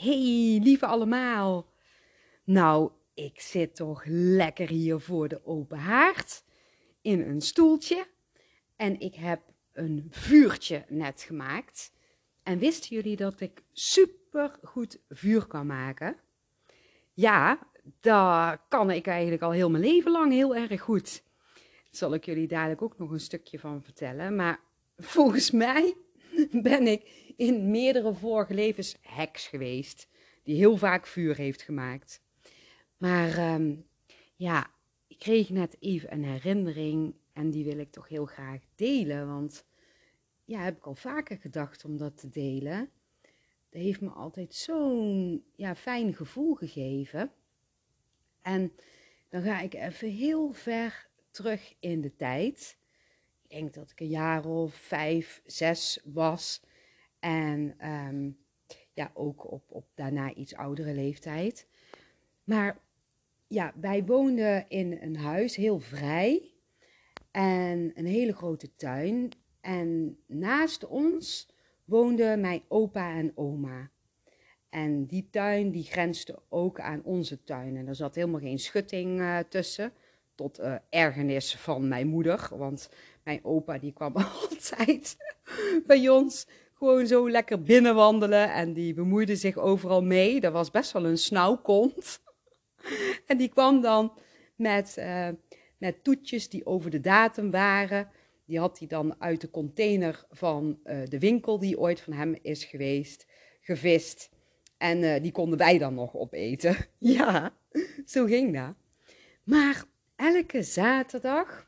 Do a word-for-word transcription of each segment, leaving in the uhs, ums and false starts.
Hey, lieve allemaal. Nou, ik zit toch lekker hier voor de open haard in een stoeltje en ik heb een vuurtje net gemaakt. En wisten jullie dat ik super goed vuur kan maken? Ja, dat kan ik eigenlijk al heel mijn leven lang heel erg goed. Daar zal ik jullie dadelijk ook nog een stukje van vertellen. Maar volgens mij ben ik in meerdere vorige levens heks geweest, die heel vaak vuur heeft gemaakt. Maar um, ja, ik kreeg net even een herinnering en die wil ik toch heel graag delen. Want ja, heb ik al vaker gedacht om dat te delen. Dat heeft me altijd zo'n ja, fijn gevoel gegeven. En dan ga ik even heel ver terug in de tijd. Ik denk dat ik een jaar of vijf, zes was. En um, ja, ook op, op daarna iets oudere leeftijd. Maar ja, wij woonden in een huis, heel vrij. En een hele grote tuin. En naast ons woonden mijn opa en oma. En die tuin die grensde ook aan onze tuin. En er zat helemaal geen schutting uh, tussen. Tot uh, ergernis van mijn moeder. Want mijn opa die kwam altijd bij ons gewoon zo lekker binnenwandelen. En die bemoeide zich overal mee. Dat was best wel een snauwkont. En die kwam dan met, uh, met toetjes die over de datum waren. Die had hij dan uit de container van uh, de winkel die ooit van hem is geweest, gevist. En uh, die konden wij dan nog opeten. Ja, zo ging dat. Maar elke zaterdag,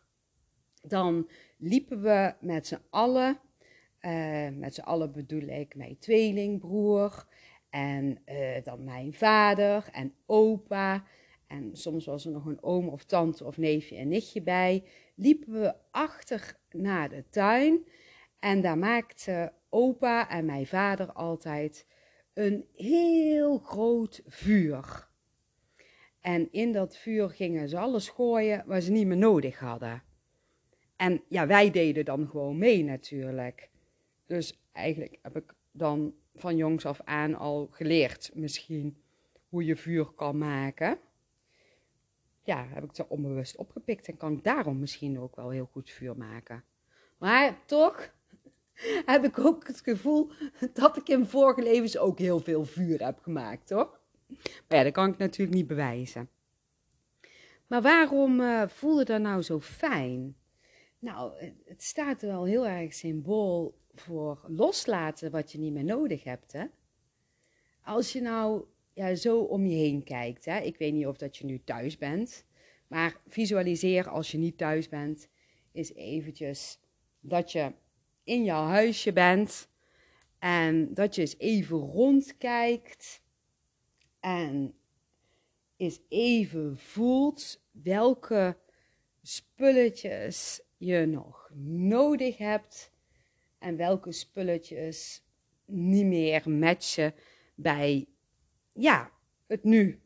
dan liepen we met z'n allen, uh, met z'n allen bedoel ik mijn tweelingbroer en uh, dan mijn vader en opa. En soms was er nog een oom of tante of neefje en nichtje bij. Liepen we achter naar de tuin en daar maakte opa en mijn vader altijd een heel groot vuur. En in dat vuur gingen ze alles gooien wat ze niet meer nodig hadden. En ja, wij deden dan gewoon mee natuurlijk. Dus eigenlijk heb ik dan van jongs af aan al geleerd misschien hoe je vuur kan maken. Ja, heb ik het onbewust opgepikt en kan ik daarom misschien ook wel heel goed vuur maken. Maar toch heb ik ook het gevoel dat ik in vorige levens ook heel veel vuur heb gemaakt, toch? Maar ja, dat kan ik natuurlijk niet bewijzen. Maar waarom uh, voelde dat nou zo fijn? Nou, het staat wel heel erg symbool voor loslaten wat je niet meer nodig hebt, hè? Als je nou ja, zo om je heen kijkt, hè? Ik weet niet of dat je nu thuis bent, maar visualiseer als je niet thuis bent, is eventjes dat je in jouw huisje bent en dat je eens even rondkijkt en eens even voelt welke spulletjes je nog nodig hebt en welke spulletjes niet meer matchen bij ja, het nu.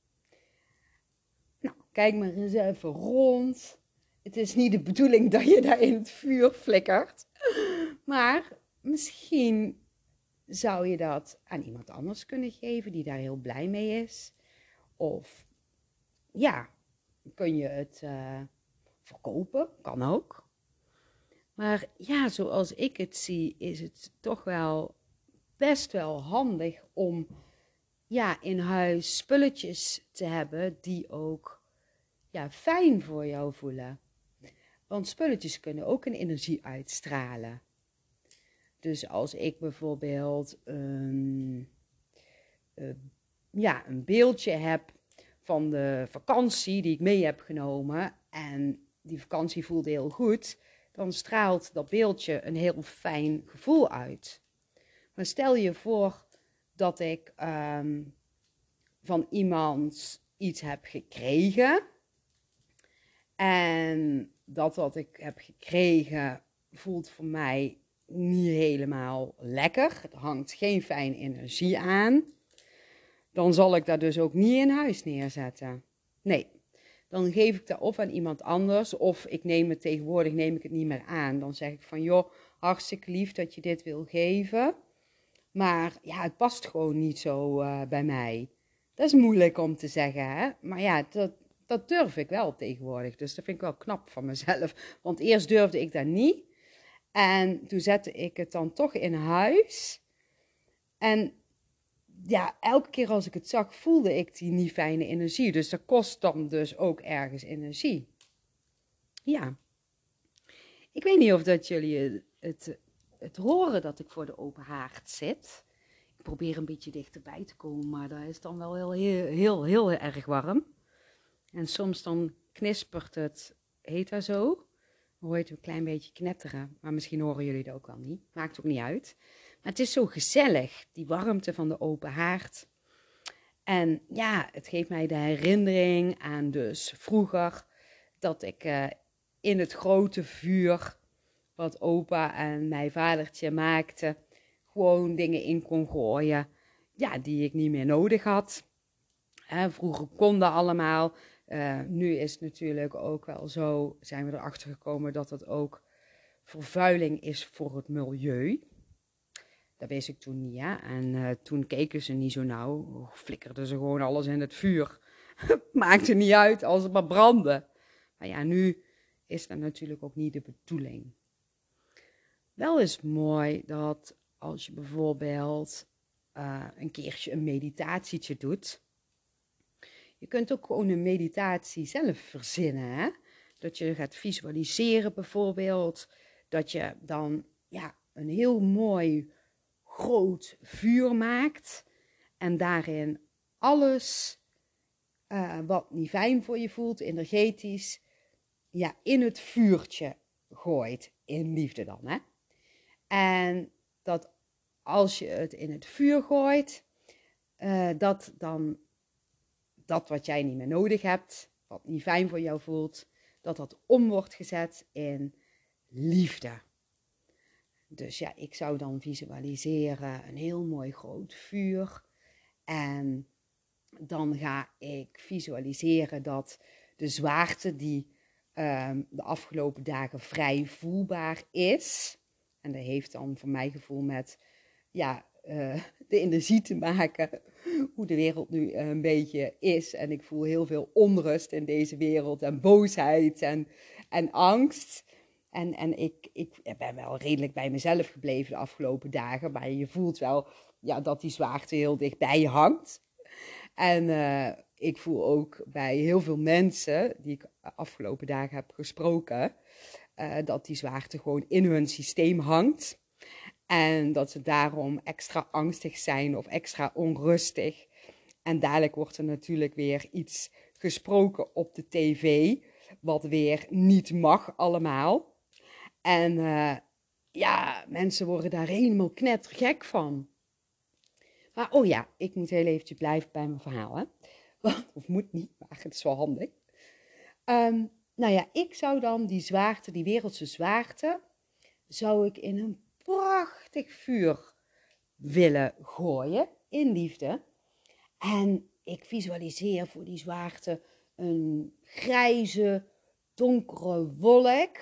Nou, kijk maar eens even rond. Het is niet de bedoeling dat je daar in het vuur flikkert. Maar misschien zou je dat aan iemand anders kunnen geven die daar heel blij mee is. Of ja, kun je het uh, verkopen, kan ook. Maar ja, zoals ik het zie, is het toch wel best wel handig om ja, in huis spulletjes te hebben die ook ja, fijn voor jou voelen. Want spulletjes kunnen ook een energie uitstralen. Dus als ik bijvoorbeeld um, uh, ja, een beeldje heb van de vakantie die ik mee heb genomen en die vakantie voelde heel goed, dan straalt dat beeldje een heel fijn gevoel uit. Maar stel je voor dat ik um, van iemand iets heb gekregen en dat wat ik heb gekregen voelt voor mij niet helemaal lekker. Het hangt geen fijne energie aan. Dan zal ik dat dus ook niet in huis neerzetten. Nee, dan geef ik dat of aan iemand anders of ik neem het tegenwoordig neem ik het niet meer aan. Dan zeg ik van joh, hartstikke lief dat je dit wil geven. Maar ja, het past gewoon niet zo uh, bij mij. Dat is moeilijk om te zeggen, hè. Maar ja, dat, dat durf ik wel tegenwoordig. Dus dat vind ik wel knap van mezelf. Want eerst durfde ik dat niet. En toen zette ik het dan toch in huis. En ja, elke keer als ik het zag, voelde ik die niet fijne energie. Dus dat kost dan dus ook ergens energie. Ja. Ik weet niet of dat jullie het, het, het horen dat ik voor de open haard zit. Ik probeer een beetje dichterbij te komen, maar dat is dan wel heel, heel, heel, heel erg warm. En soms dan knispert het, heet dat zo? Dan hoor je het een klein beetje knetteren, maar misschien horen jullie dat ook wel niet. Maakt ook niet uit. Maar het is zo gezellig, die warmte van de open haard. En ja, het geeft mij de herinnering aan dus vroeger dat ik uh, in het grote vuur wat opa en mijn vadertje maakten, gewoon dingen in kon gooien, ja, die ik niet meer nodig had. Hè, vroeger kon dat allemaal. Uh, nu is het natuurlijk ook wel zo, zijn we erachter gekomen dat het ook vervuiling is voor het milieu. Dat wist ik toen niet, hè. En uh, toen keken ze niet zo nauw, flikkerden ze gewoon alles in het vuur. Maakte niet uit als het maar brandde. Maar ja, nu is dat natuurlijk ook niet de bedoeling. Wel is mooi dat als je bijvoorbeeld uh, een keertje een meditatietje doet. Je kunt ook gewoon een meditatie zelf verzinnen, hè? Dat je gaat visualiseren bijvoorbeeld. Dat je dan ja, een heel mooi groot vuur maakt. En daarin alles uh, wat niet fijn voor je voelt, energetisch, ja, in het vuurtje gooit. In liefde dan, hè? En dat als je het in het vuur gooit, uh, dat dan dat wat jij niet meer nodig hebt, wat niet fijn voor jou voelt, dat dat om wordt gezet in liefde. Dus ja, ik zou dan visualiseren een heel mooi groot vuur. En dan ga ik visualiseren dat de zwaarte die um, de afgelopen dagen vrij voelbaar is. En dat heeft dan voor mijn gevoel met ja, uh, de energie te maken. Hoe de wereld nu uh, een beetje is. En ik voel heel veel onrust in deze wereld. En boosheid en, en angst. En, en ik, ik ben wel redelijk bij mezelf gebleven de afgelopen dagen. Maar je voelt wel ja, dat die zwaarte heel dichtbij je hangt. En uh, ik voel ook bij heel veel mensen die ik de afgelopen dagen heb gesproken, uh, dat die zwaarte gewoon in hun systeem hangt. En dat ze daarom extra angstig zijn of extra onrustig. En dadelijk wordt er natuurlijk weer iets gesproken op de tv, wat weer niet mag allemaal. En uh, ja, mensen worden daar helemaal knettergek van. Maar oh ja, ik moet heel eventjes blijven bij mijn verhaal, hè. Of moet niet, maar het is wel handig. Um, nou ja, ik zou dan die zwaarte, die wereldse zwaarte, zou ik in een prachtig vuur willen gooien, in liefde. En ik visualiseer voor die zwaarte een grijze, donkere wolk.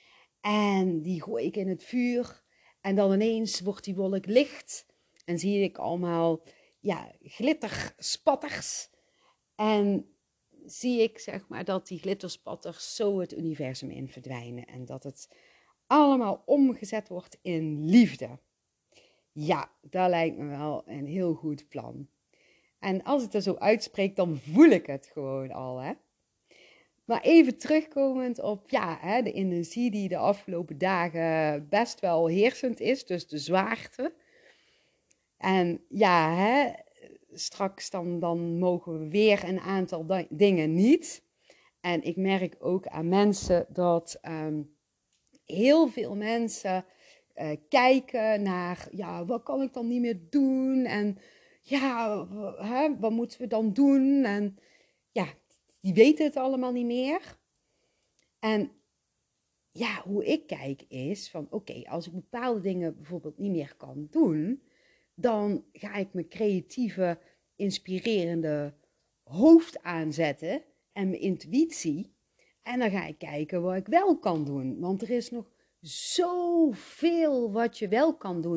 En die gooi ik in het vuur. En dan ineens wordt die wolk licht. En zie ik allemaal ja, glitterspatters. En zie ik zeg maar dat die glitterspatters zo het universum in verdwijnen. En dat het allemaal omgezet wordt in liefde. Ja, dat lijkt me wel een heel goed plan. En als ik er zo uitspreek, dan voel ik het gewoon al, hè. Maar even terugkomend op ja, hè, de energie die de afgelopen dagen best wel heersend is, dus de zwaarte. En ja, hè, straks dan, dan mogen we weer een aantal da- dingen niet. En ik merk ook aan mensen dat um, heel veel mensen uh, kijken naar, ja, wat kan ik dan niet meer doen? En ja, w- hè, wat moeten we dan doen? En ja, die weten het allemaal niet meer. En ja, hoe ik kijk is van, oké, okay, als ik bepaalde dingen bijvoorbeeld niet meer kan doen, dan ga ik mijn creatieve, inspirerende hoofd aanzetten en mijn intuïtie. En dan ga ik kijken wat ik wel kan doen. Want er is nog zoveel wat je wel kan doen,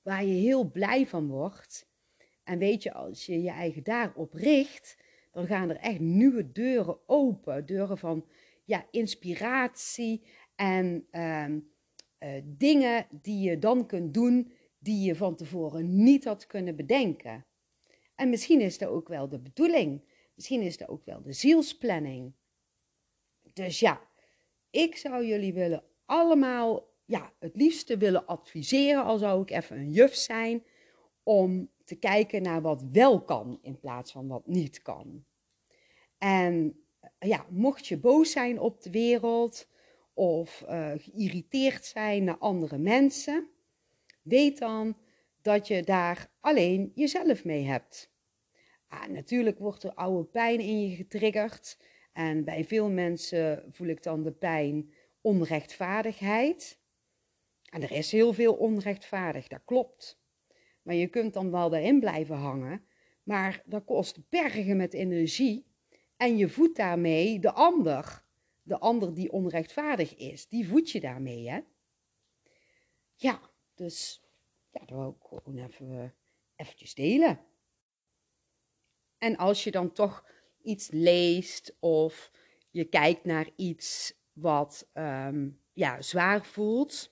waar je heel blij van wordt. En weet je, als je je eigen daarop richt, dan gaan er echt nieuwe deuren open. Deuren van ja, inspiratie en uh, uh, dingen die je dan kunt doen die je van tevoren niet had kunnen bedenken. En misschien is dat ook wel de bedoeling. Misschien is dat ook wel de zielsplanning. Dus ja, ik zou jullie willen allemaal, ja, het liefste willen adviseren, al zou ik even een juf zijn, om te kijken naar wat wel kan in plaats van wat niet kan. En ja, mocht je boos zijn op de wereld of uh, geïrriteerd zijn naar andere mensen, weet dan dat je daar alleen jezelf mee hebt. Ah, natuurlijk wordt er oude pijn in je getriggerd. En bij veel mensen voel ik dan de pijn onrechtvaardigheid. En er is heel veel onrechtvaardig, dat klopt. Maar je kunt dan wel daarin blijven hangen. Maar dat kost bergen met energie. En je voedt daarmee de ander. De ander die onrechtvaardig is, die voed je daarmee, hè. Ja, dus ja, dat wil ik gewoon even eventjes delen. En als je dan toch iets leest of je kijkt naar iets wat um, ja, zwaar voelt,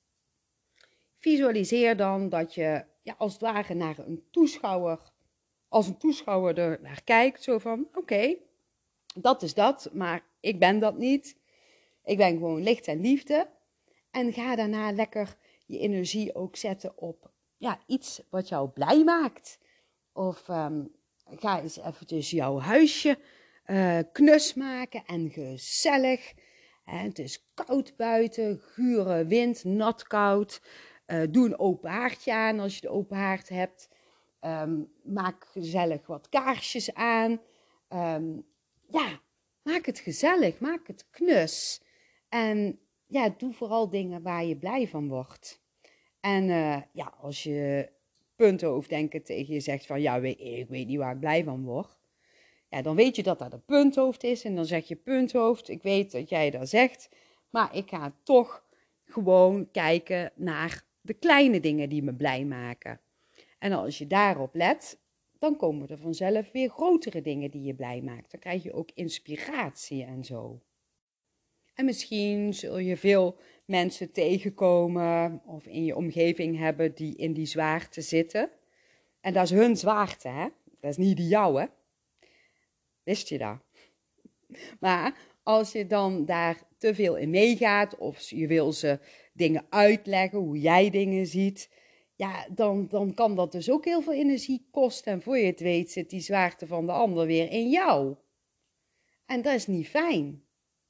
visualiseer dan dat je ja, als het ware naar een toeschouwer, als een toeschouwer er naar kijkt, zo van oké, okay, dat is dat, maar ik ben dat niet. Ik ben gewoon licht en liefde. En ga daarna lekker je energie ook zetten op ja, iets wat jou blij maakt. Of um, ga eens eventjes jouw huisje uh, knus maken en gezellig. En het is koud buiten, gure wind, nat koud. Uh, doe een open haardje aan als je de open haard hebt. Um, maak gezellig wat kaarsjes aan. Um, ja, maak het gezellig, maak het knus. En ja, doe vooral dingen waar je blij van wordt. En uh, ja, als je punthoofddenken tegen je zegt van ja, ik weet niet waar ik blij van word. Ja, dan weet je dat dat een punthoofd is en dan zeg je punthoofd, ik weet dat jij dat zegt, maar ik ga toch gewoon kijken naar de kleine dingen die me blij maken. En als je daarop let, dan komen er vanzelf weer grotere dingen die je blij maakt. Dan krijg je ook inspiratie en zo. En misschien zul je veel mensen tegenkomen of in je omgeving hebben die in die zwaarte zitten. En dat is hun zwaarte, hè? Dat is niet die jouwe. Wist je dat? Maar als je dan daar te veel in meegaat of je wil ze dingen uitleggen, hoe jij dingen ziet, ja, dan, dan kan dat dus ook heel veel energie kosten. En voor je het weet zit die zwaarte van de ander weer in jou. En dat is niet fijn.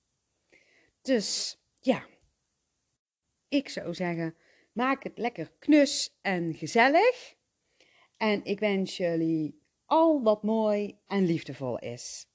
Dus ja, ik zou zeggen, maak het lekker knus en gezellig. En ik wens jullie al wat mooi en liefdevol is.